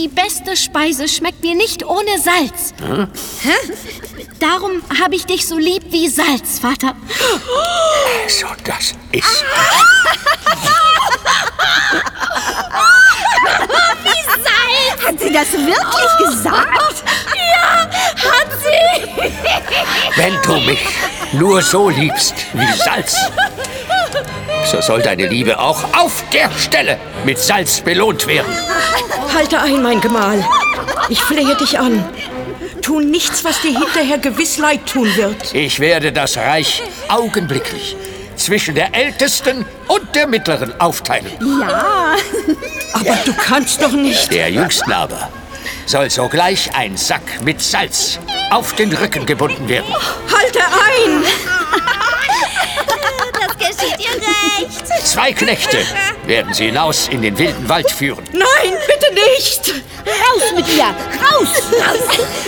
Die beste Speise schmeckt mir nicht ohne Salz. Darum habe ich dich so lieb wie Salz, Vater. So, das ist... Wie Salz! Hat sie das wirklich gesagt? Ja, hat sie! Wenn du mich nur so liebst wie Salz, so soll deine Liebe auch auf der Stelle mit Salz belohnt werden. Halte ein, mein Gemahl. Ich flehe dich an. Tu nichts, was dir hinterher gewiss leid tun wird. Ich werde das Reich augenblicklich zwischen der Ältesten und der Mittleren aufteilen. Ja. Aber du kannst doch nicht. Der Jüngsten aber soll sogleich ein Sack mit Salz auf den Rücken gebunden werden. Halte ein! Das geschieht ihr recht. 2 Knechte werden sie hinaus in den wilden Wald führen. Nein, bitte nicht! Raus mit ihr! Raus! Raus!